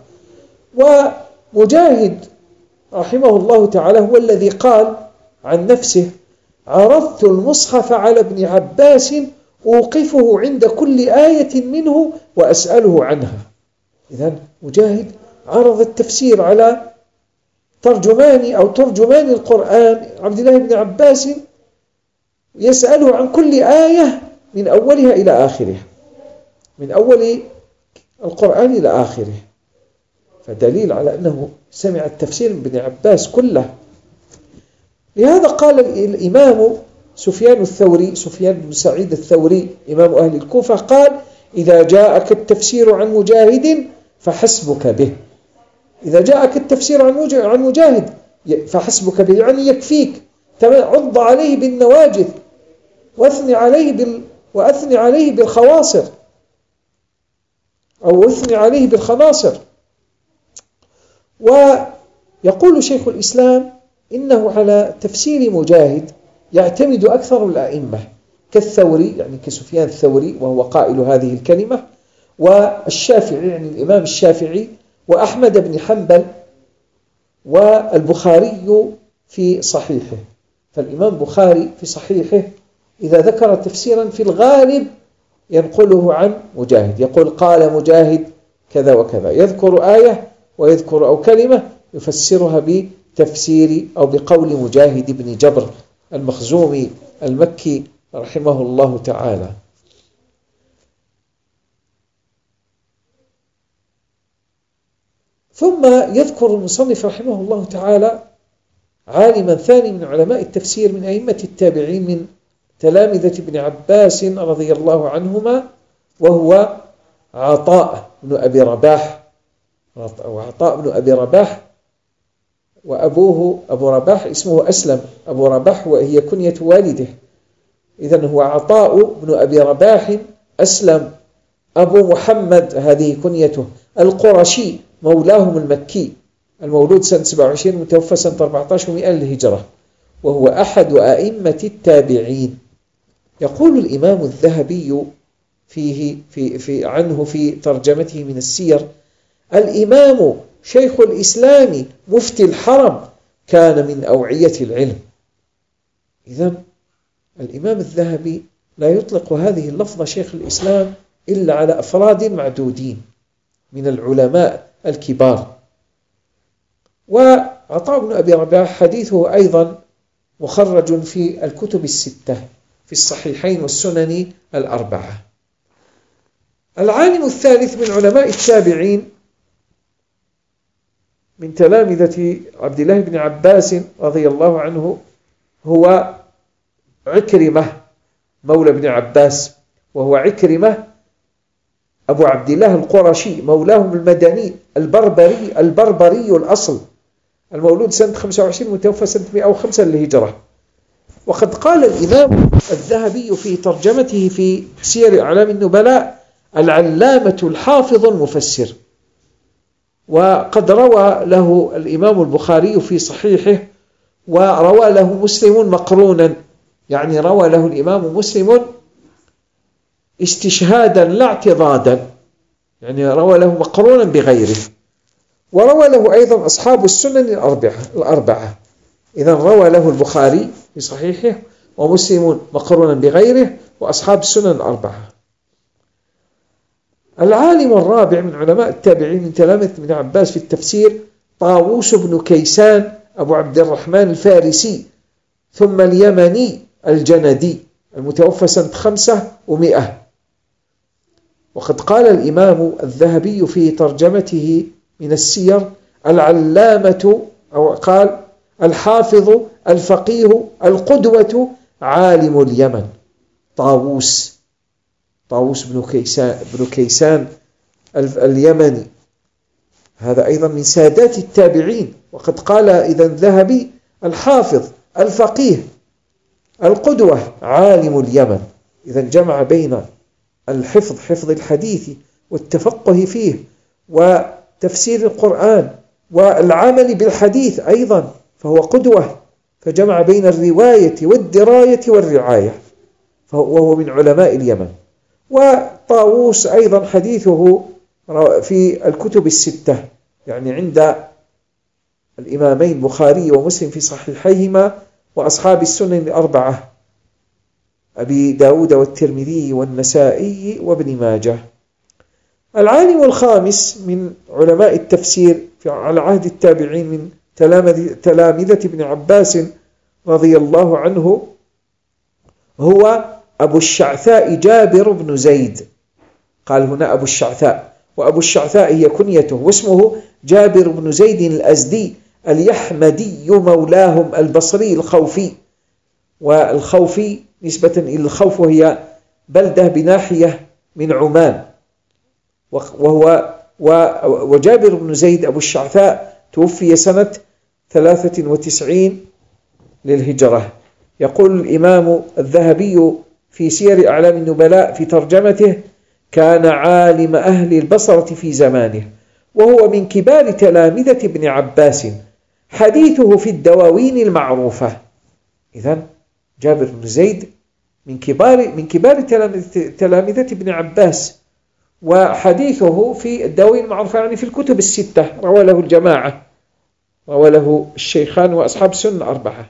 ومجاهد رحمه الله تعالى هو الذي قال عن نفسه عرضت المصحف على ابن عباس أوقفه عند كل آية منه وأسأله عنها. إذن مجاهد عرض التفسير على ترجمان أو ترجمان القرآن عبد الله بن عباس يسأله عن كل آية من أولها إلى آخرها، من أول القرآن إلى آخره، فدليل على أنه سمع التفسير من ابن عباس كله. لهذا قال الإمام سفيان الثوري سفيان بن سعيد الثوري إمام أهل الكوفة قال إذا جاءك التفسير عن مجاهد فحسبك به. إذا جاءك التفسير عن مجاهد فحسبك به يعني يكفيك، عض عليه بالنواجذ واثني عليه بال وأثني عليه بالخواصر أو أثني عليه بالخناصر. ويقول شيخ الإسلام إنه على تفسير مجاهد يعتمد أكثر الأئمة كالثوري يعني كسفيان الثوري وهو قائل هذه الكلمة، والشافعي يعني الإمام الشافعي، وأحمد بن حنبل، والبخاري في صحيحه. فالإمام البخاري في صحيحه إذا ذكر تفسيرا في الغالب ينقله عن مجاهد، يقول قال مجاهد كذا وكذا، يذكر آية ويذكر أو كلمة يفسرها بتفسير أو بقول مجاهد بن جبر المخزومي المكي رحمه الله تعالى. ثم يذكر المصنف رحمه الله تعالى عالما ثاني من علماء التفسير من أئمة التابعين من تلامذة ابن عباس رضي الله عنهما، وهو عطاء بن أبي رباح وعطاء بن أبي رباح وأبوه أبو رباح اسمه أسلم أبو رباح وهي كنية والده. إذن هو عطاء بن أبي رباح أسلم أبو محمد هذه كنيته القرشي مولاهم المكي المولود سنة سبعة وعشرين متوفى سنة أربعة عشر ومئة للهجرة، وهو أحد أئمة التابعين. يقول الإمام الذهبي فيه في في عنه في ترجمته من السير الإمام شيخ الإسلام مفتي الحرم كان من أوعية العلم. إذن الإمام الذهبي لا يطلق هذه اللفظة شيخ الإسلام إلا على أفراد معدودين من العلماء الكبار. وعطاء بن أبي رباح حديثه أيضا مخرج في الكتب الستة في الصحيحين والسنن الأربعة. العالم الثالث من علماء التابعين من تلامذة عبد الله بن عباس رضي الله عنه هو عكرمة مولى بن عباس، وهو عكرمة أبو عبد الله القرشي مولاهم المدني البربري البربري الأصل، المولود سنة خمسة وعشرين متوفى سنة مئة وخمسة للهجرة. وقد قال الإمام الذهبي في ترجمته في سير أعلام النبلاء: العلامة الحافظ المفسر. وقد روى له الإمام البخاري في صحيحه، وروى له مسلم مقرونا، يعني روى له الإمام مسلم استشهادا لا اعتضادا، يعني روى له مقرونا بغيره. وروى له أيضا أصحاب السنن الأربعة, الأربعة. إذن روى له البخاري في صحيحه، ومسلم مقرونا بغيره، وأصحاب السنن الأربعة. العالم الرابع من علماء التابعين من تلامذة ابن عباس في التفسير طاووس بن كيسان أبو عبد الرحمن الفارسي، ثم اليمني الجندي، المتوفى سنة خمسة ومئة. وقد قال الإمام الذهبي في ترجمته من السير: العلامة، أو قال الحافظ الفقيه القدوة عالم اليمن طاووس طاووس بن كيسان, بن كيسان اليمني، هذا أيضا من سادات التابعين. وقد قال إذا الذهبي الحافظ الفقيه القدوة عالم اليمن، إذا جمع بين الحفظ حفظ الحديث والتفقه فيه وتفسير القرآن والعمل بالحديث أيضا، فهو قدوة، فجمع بين الرواية والدراية والرعاية، وهو من علماء اليمن. وطاووس أيضا حديثه في الكتب الستة، يعني عند الإمامين البخاري ومسلم في صحيحيهما، وأصحاب السنن الأربعة أبي داود والترمذي والنسائي وابن ماجه. العالم الخامس من علماء التفسير على عهد التابعين من تلامذة ابن عباس رضي الله عنه هو أبو الشعثاء جابر بن زيد. قال هنا أبو الشعثاء، وأبو الشعثاء هي كنيته، واسمه جابر بن زيد الأزدي اليحمدي مولاهم البصري الخوفي. والخوفي نسبة إلى الخوف، وهي بلدة بناحية من عمان. وهو وجابر بن زيد أبو الشعثاء توفي سنة ثلاثة وتسعين للهجرة. يقول الإمام الذهبي في سير أعلام النبلاء في ترجمته: كان عالم أهل البصرة في زمانه، وهو من كبار تلامذة ابن عباس، حديثه في الدواوين المعروفة. إذن جابر بن زيد من كبار من كبار تلامذة ابن عباس، وحديثه في الدواوين المعروفة، يعني في الكتب الستة، روى له الجماعة، روى له الشيخان وأصحاب السنن الأربعة.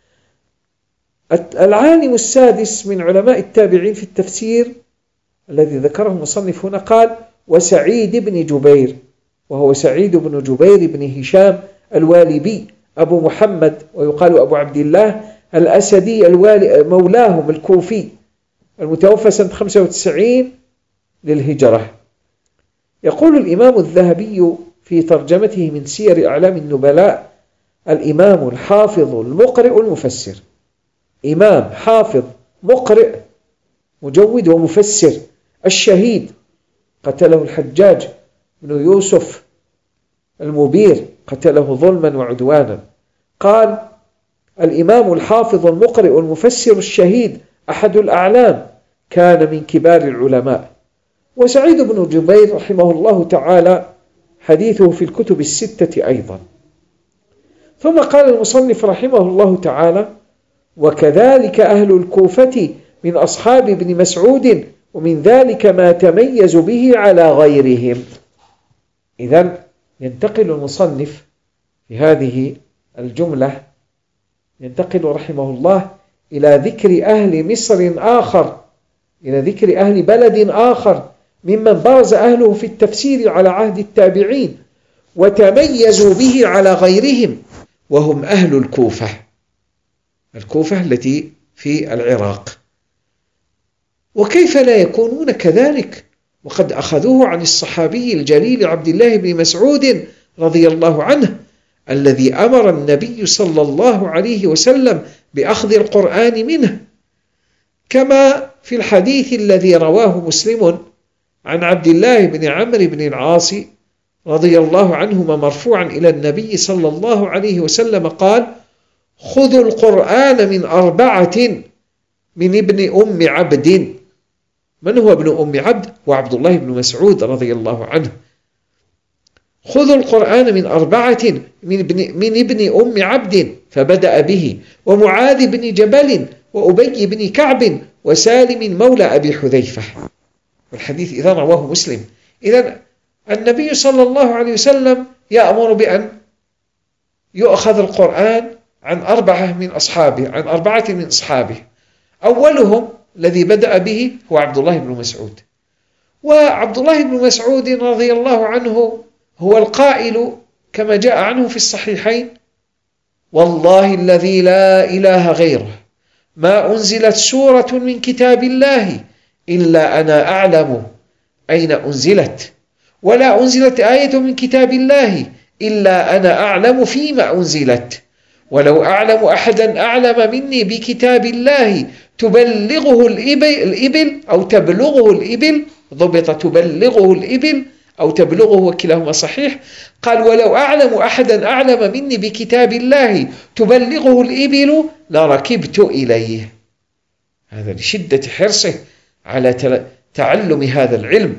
العالم السادس من علماء التابعين في التفسير الذي ذكره المصنف هنا قال: وسعيد بن جبير، وهو سعيد بن جبير بن هشام الوالبي أبو محمد، ويقال أبو عبد الله الأسدي الوالي مولاهم الكوفي، المتوفى سنة خمسة وتسعين للهجرة. يقول الإمام الذهبي في ترجمته من سير أعلام النبلاء: الإمام الحافظ المقرئ المفسر. إمام حافظ مقرئ مجود ومفسر، الشهيد قتله الحجاج بن يوسف المبير، قتله ظلما وعدوانا. قال: الإمام الحافظ المقرئ المفسر الشهيد أحد الأعلام، كان من كبار العلماء. وسعيد بن جبير رحمه الله تعالى حديثه في الكتب الستة أيضا. ثم قال المصنف رحمه الله تعالى: وكذلك أهل الكوفة من أصحاب ابن مسعود، ومن ذلك ما تميز به على غيرهم. إذن ينتقل المصنف في هذه الجملة، ينتقل رحمه الله إلى ذكر أهل مصر آخر، إلى ذكر أهل بلد آخر ممن برز أهله في التفسير على عهد التابعين وتميزوا به على غيرهم، وهم أهل الكوفة، الكوفة التي في العراق. وكيف لا يكونون كذلك وقد أخذوه عن الصحابي الجليل عبد الله بن مسعود رضي الله عنه الذي أمر النبي صلى الله عليه وسلم بأخذ القرآن منه، كما في الحديث الذي رواه مسلم عن عبد الله بن عمرو بن العاص رضي الله عنهما مرفوعا إلى النبي صلى الله عليه وسلم قال: خذوا القرآن من أربعة من ابن أم عبد. من هو ابن أم عبد؟ هو عبد الله بن مسعود رضي الله عنه. خذوا القرآن من أربعة من ابن, من ابن أم عبد، فبدأ به، ومعاذ بن جبل، وأبي بن كعب، وسالم مولى أبي حذيفة. والحديث إذا رواه مسلم. إذن النبي صلى الله عليه وسلم يأمر بأن يؤخذ القرآن عن أربعة من أصحابه، عن أربعة من أصحابه. أولهم الذي بدأ به هو عبد الله بن مسعود. وعبد الله بن مسعود رضي الله عنه هو القائل كما جاء عنه في الصحيحين: والله الذي لا إله غيره ما أنزلت سورة من كتاب الله إلا أنا أعلم أين أنزلت، ولا أنزلت آية من كتاب الله إلا أنا أعلم فيما أنزلت، ولو أعلم أحدا أعلم مني بكتاب الله تبلغه الإبل أو تبلغه الإبل، ضبط تبلغه الإبل أو تبلغه، وكلاهما صحيح. قال: ولو أعلم أحدا أعلم مني بكتاب الله تبلغه الإبل لركبت إليه. هذا لشدة حرصه على تعلم هذا العلم.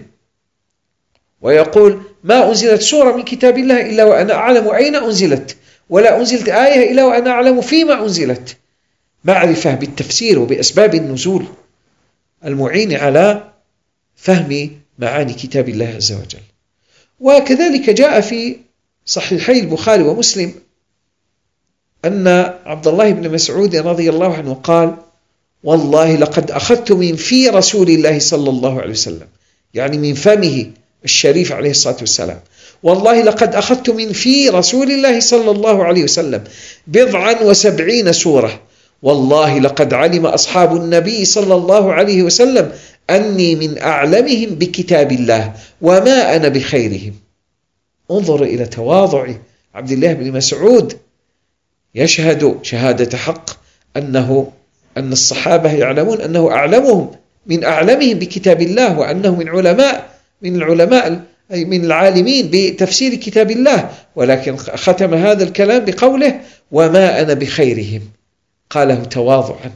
ويقول: ما أنزلت سورة من كتاب الله إلا وأنا أعلم أين أنزلت، ولا أنزلت آية إلا وأنا أعلم فيما أنزلت. معرفة بالتفسير وبأسباب النزول المعين على فهم معاني كتاب الله عز وجل. وكذلك جاء في صحيحي البخاري ومسلم أن عبد الله بن مسعود رضي الله عنه قال: والله لقد أخذت من في رسول الله صلى الله عليه وسلم، يعني من فمه الشريف عليه الصلاة والسلام، والله لقد أخذت من في رسول الله صلى الله عليه وسلم بضعا وسبعين سورة، والله لقد علم أصحاب النبي صلى الله عليه وسلم أني من أعلمهم بكتاب الله وما أنا بخيرهم. انظر إلى تواضع عبد الله بن مسعود، يشهد شهادة حق أنه أن الصحابة يعلمون أنه أعلمهم من أعلمهم بكتاب الله، وأنه من علماء من العلماء أي من العالمين بتفسير كتاب الله، ولكن ختم هذا الكلام بقوله: وما أنا بخيرهم. قاله تواضعا.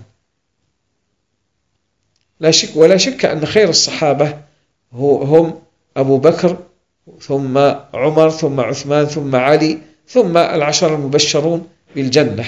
لا شك ولا شك أن خير الصحابة هم أبو بكر ثم عمر ثم عثمان ثم علي ثم العشر المبشرون بالجنة.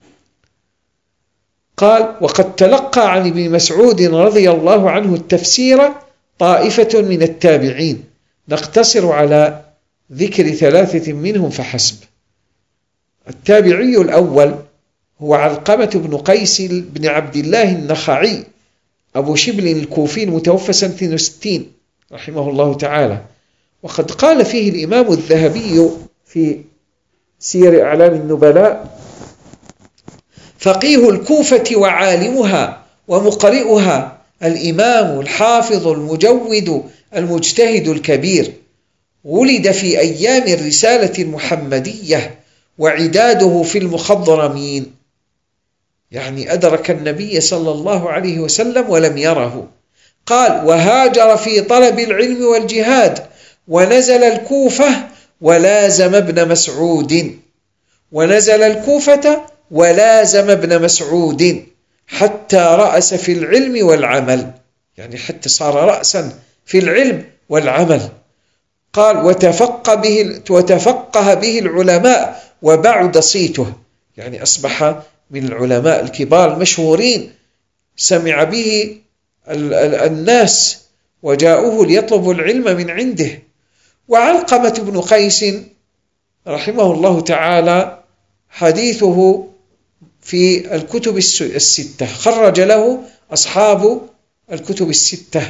قال: وقد تلقى عن ابن مسعود رضي الله عنه التفسير طائفة من التابعين، نقتصر على ذكر ثلاثة منهم فحسب. التابعي الأول هو علقمة بن قيس بن عبد الله النخعي أبو شبل الكوفي المتوفى سنة اثنين وستين رحمه الله تعالى. وقد قال فيه الإمام الذهبي في سير أعلام النبلاء: فقيه الكوفة وعالمها ومقرئها الإمام الحافظ المجود المجتهد الكبير، ولد في أيام الرسالة المحمدية وعداده في المخضرمين، يعني أدرك النبي صلى الله عليه وسلم ولم يره. قال: وهاجر في طلب العلم والجهاد، ونزل الكوفة ولازم ابن مسعود ونزل الكوفة ولازم ابن مسعود حتى رأس في العلم والعمل، يعني حتى صار رأسا في العلم والعمل. قال: وتفقه به, وتفقه به العلماء وبعد صيته، يعني أصبح من العلماء الكبار المشهورين، سمع به الناس وجاءوه ليطلبوا العلم من عنده. وعلقمة بن قيس رحمه الله تعالى حديثه في الكتب الستة، خرج له أصحاب الكتب الستة.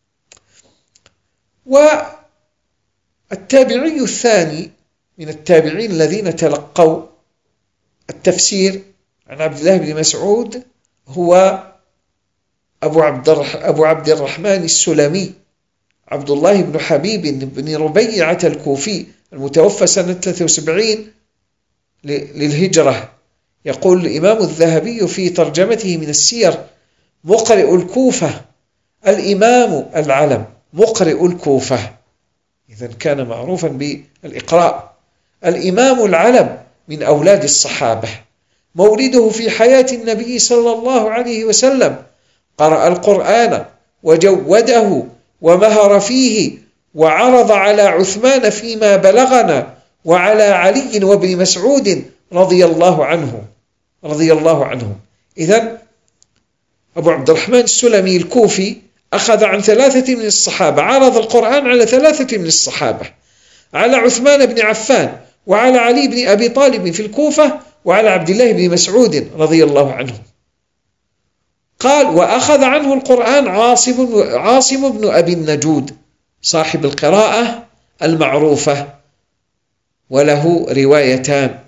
والتابعي الثاني من التابعين الذين تلقوا التفسير عن عبد الله بن مسعود هو أبو عبد أبو عبد الرحمن السلمي، عبد الله بن حبيب بن ربيعة الكوفي، المتوفى سنة ثلاثة وسبعين للهجرة. يقول الإمام الذهبي في ترجمته من السير: مقرئ الكوفة، الإمام العلم، مقرئ الكوفة، إذا كان معروفا بالإقراء. الإمام العلم من أولاد الصحابة، مولده في حياة النبي صلى الله عليه وسلم، قرأ القرآن وجوده ومهر فيه، وعرض على عثمان فيما بلغنا، وعلى علي وابن مسعود رضي الله عنه رضي الله عنهم. إذن أبو عبد الرحمن السلمي الكوفي أخذ عن ثلاثة من الصحابة، عرض القرآن على ثلاثة من الصحابة، على عثمان بن عفان، وعلى علي بن أبي طالب في الكوفة، وعلى عبد الله بن مسعود رضي الله عنه. قال: وأخذ عنه القرآن عاصم, عاصم بن أبي النجود صاحب القراءة المعروفة، وله روايتان،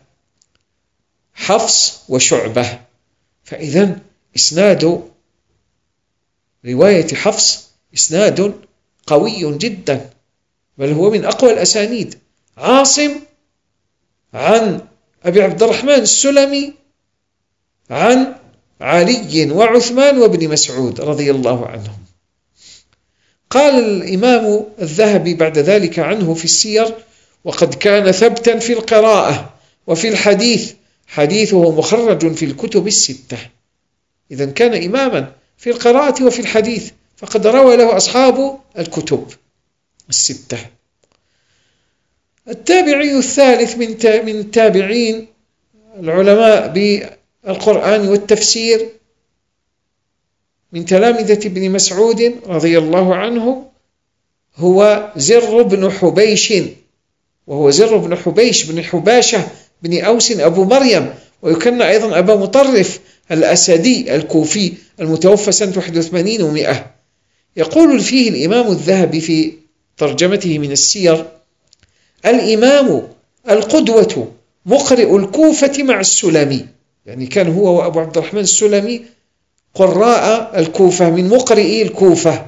حفص وشعبة. فإذن إسناد رواية حفص إسناد قوي جدا، بل هو من أقوى الأسانيد. عاصم عن أبي عبد الرحمن السلمي عن علي وعثمان وابن مسعود رضي الله عنهم. قال الإمام الذهبي بعد ذلك عنه في السير: وقد كان ثبتا في القراءة وفي الحديث، حديثه مخرج في الكتب الستة. إذن كان إماما في القراءة وفي الحديث، فقد روى له أصحاب الكتب الستة. التابعي الثالث من من تابعين العلماء بالقرآن والتفسير من تلامذة ابن مسعود رضي الله عنه هو زر بن حبيش، وهو زر بن حبيش بن حباشة بن أوس أبو مريم، ويكنى أيضا أبا مطرف الأسدي الكوفي، المتوفى سنة واحد وثمانين ومئة. يقول فيه الإمام الذهبي في ترجمته من السير: الإمام القدوة مقرئ الكوفة مع السلمي، يعني كان هو وأبو عبد الرحمن السلمي قراء الكوفة، من مقرئي الكوفة.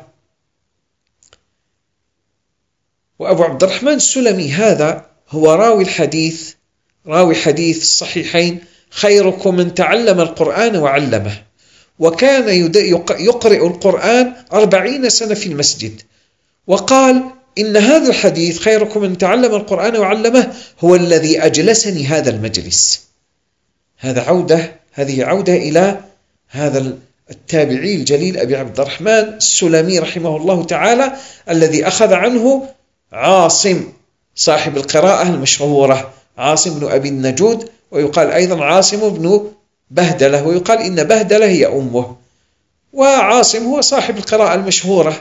وأبو عبد الرحمن السلمي هذا هو راوي الحديث، راوي حديث الصحيحين: خيركم من تعلم القرآن وعلمه. وكان يقرئ القرآن أربعين سنة في المسجد. وقال: إن هذا الحديث خيركم من تعلم القرآن وعلمه هو الذي أجلسني هذا المجلس. هذا عودة هذه عودة إلى هذا التابعي الجليل أبي عبد الرحمن السلمي رحمه الله تعالى، الذي أخذ عنه عاصم صاحب القراءة المشهورة، عاصم بن أبي النجود، ويقال أيضا عاصم بن بهدلة، ويقال إن بهدلة هي أمه، وعاصم هو صاحب القراءة المشهورة.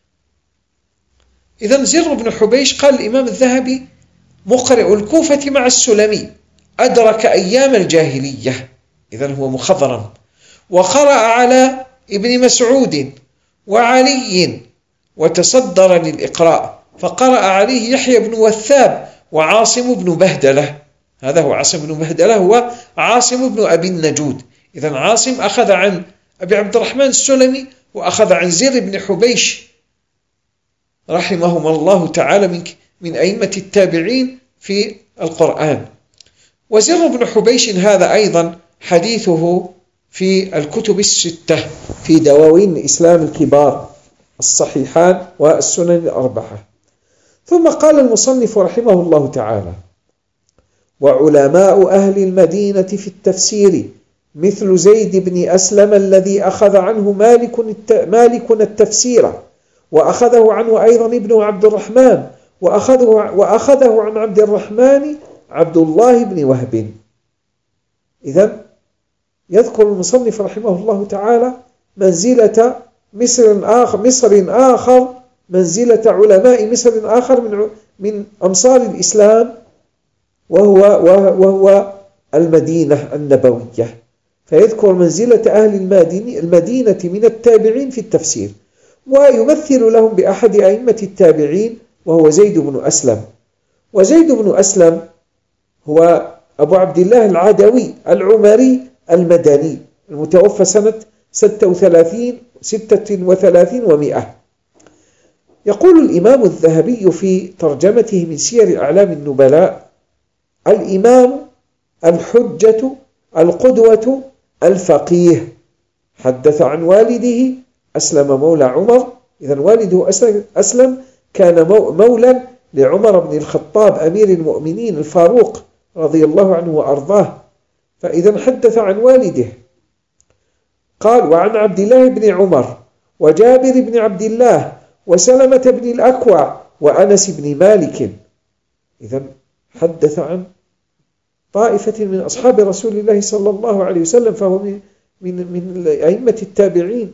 إذن زر بن حبيش قال الإمام الذهبي: مقرئ الكوفة مع السلمي، أدرك أيام الجاهلية، إذن هو مخضرم، وقرأ على ابن مسعود وعلي وتصدر للإقراء، فقرأ عليه يحيى بن وثاب وعاصم بن بهدلة. هذا هو عاصم بن بهدلة، هو عاصم بن أبي النجود. إذن عاصم أخذ عن أبي عبد الرحمن السلمي، وأخذ عن زر بن حبيش رحمهم الله تعالى من من أئمة التابعين في القرآن. وزر بن حبيش هذا أيضا حديثه في الكتب الستة، في دواوين الإسلام الكبار الصحيحان والسنن الأربعة. ثم قال المصنف رحمه الله تعالى: وعلماء أهل المدينة في التفسير مثل زيد بن أسلم الذي أخذ عنه مالك مالك التفسير، وأخذه عنه أيضا ابن عبد الرحمن، وأخذه, وأخذه عن عبد الرحمن عبد الله بن وهب. إذن يذكر المصنف رحمه الله تعالى منزلة مصر آخر, مصر آخر منزلة علماء مصر آخر من من أمصار الإسلام، وهو, وهو المدينة النبوية. فيذكر منزلة أهل المدينة من التابعين في التفسير، ويمثل لهم بأحد أئمة التابعين وهو زيد بن أسلم. وزيد بن أسلم هو أبو عبد الله العدوي العمري المدني المتوفى سنة ستة وثلاثين ستة وثلاثين ومئة. يقول الإمام الذهبي في ترجمته من سير أعلام النبلاء: الإمام الحجة القدوة الفقيه، حدث عن والده أسلم مولى عمر. إذن والده أسلم كان مولا لعمر بن الخطاب أمير المؤمنين الفاروق رضي الله عنه وأرضاه، فإذا حدث عن والده. قال: وعن عبد الله بن عمر وجابر بن عبد الله وسلمة بن الأكوع وأنس بن مالك. إذن حدث عن طائفة من أصحاب رسول الله صلى الله عليه وسلم، فهو من من من أئمة التابعين.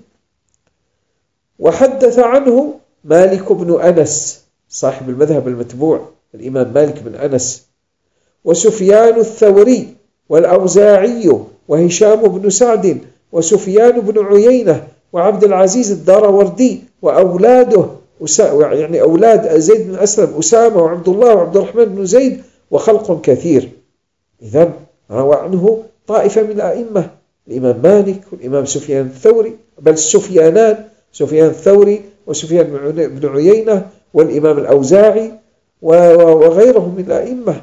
وحدث عنه مالك بن أنس صاحب المذهب المتبوع الإمام مالك بن أنس، وسفيان الثوري والأوزاعي وهشام بن سعد وسفيان بن عيينة وعبد العزيز الداروردي وأولاده، يعني أولاد زيد بن أسلم أسامة وعبد الله وعبد الرحمن بن زيد وخلق كثير. إذن روى عنه طائفة من الأئمة: الإمام مالك والإمام سفيان الثوري، بل سفيانان، سفيان الثوري وسفيان بن عيينة والإمام الأوزاعي وغيرهم من الأئمة.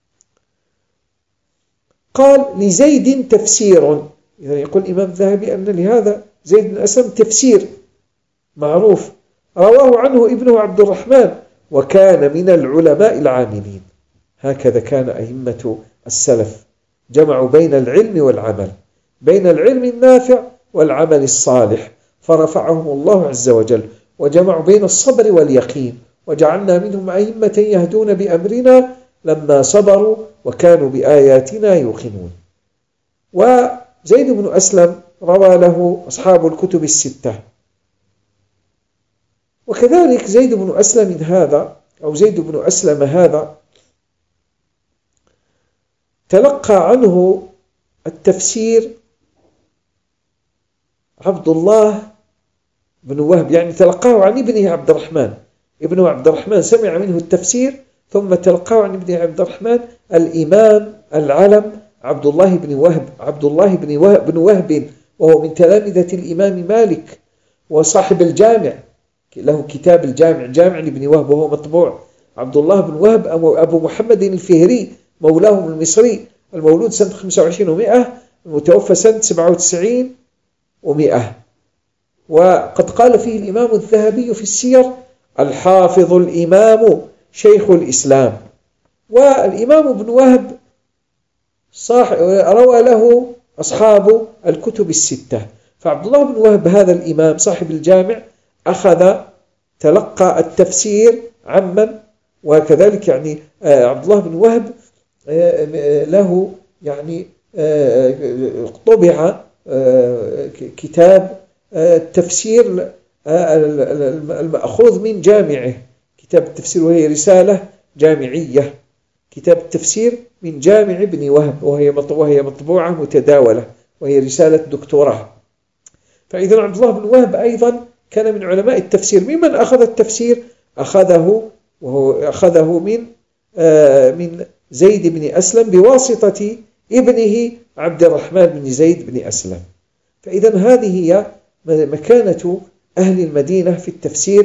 قال: لزيد تفسير. إذا يقول الإمام الذهبي أن لهذا زيد بن أسلم تفسير معروف، رواه عنه ابنه عبد الرحمن وكان من العلماء العاملين. هكذا كان أئمة السلف، جمعوا بين العلم والعمل، بين العلم النافع والعمل الصالح، فرفعهم الله عز وجل، وجمعوا بين الصبر واليقين، وجعلنا منهم أئمة يهدون بأمرنا لما صبروا وكانوا بآياتنا يوقنون. وزيد بن أسلم روى له أصحاب الكتب الستة. وكذلك زيد بن أسلم هذا أو زيد بن أسلم هذا تلقى عنه التفسير عبد الله بن وهب، يعني تلقاه عن ابنه عبد الرحمن. ابنه عبد الرحمن سمع منه التفسير ثم تلقاه عن ابنه عبد الرحمن الإمام العلم عبد الله بن وهب عبد الله بن وهب, بن وهب وهو من تلامذة الإمام مالك وصاحب الجامع، له كتاب الجامع جامع لابن وهب وهو مطبوع. عبد الله بن وهب أبو محمد الفهري مولاهم المصري، المولود سنة خمسة وعشرين ومئة، المتوفى سنة سبعة وتسعين ومئة. وقد قال فيه الإمام الذهبي في السير: الحافظ الإمام شيخ الإسلام. والإمام ابن وهب روى له أصحاب الكتب الستة. فعبد الله بن وهب هذا الإمام صاحب الجامع أخذ تلقى التفسير عمن، وكذلك يعني عبد الله بن وهب له يعني طبع كتاب التفسير المأخوذ من جامعه، كتاب التفسير وهي رسالة جامعية، كتاب التفسير من جامع ابن وهب وهي مطبوعة متداولة وهي رسالة دكتوراه. فإذا عبد الله بن وهب أيضا كان من علماء التفسير. ممن أخذ التفسير أخذه وهو أخذه من من زيد بن أسلم بواسطة ابنه عبد الرحمن بن زيد بن أسلم. فإذا هذه هي مكانة أهل المدينة في التفسير.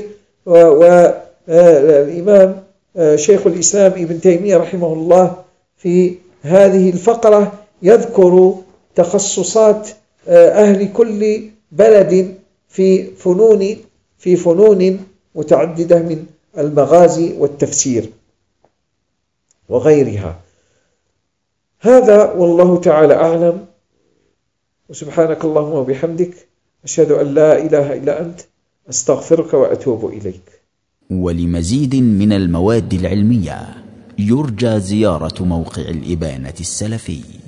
والإمام شيخ الإسلام ابن تيمية رحمه الله في هذه الفقرة يذكر تخصصات أهل كل بلد في فنون في فنون متعددة من المغازي والتفسير وغيرها. هذا والله تعالى أعلم، وسبحانك اللهم وبحمدك أشهد أن لا إله إلا أنت أستغفرك وأتوب إليك. ولمزيد من المواد العلمية يرجى زيارة موقع الإبانة السلفي.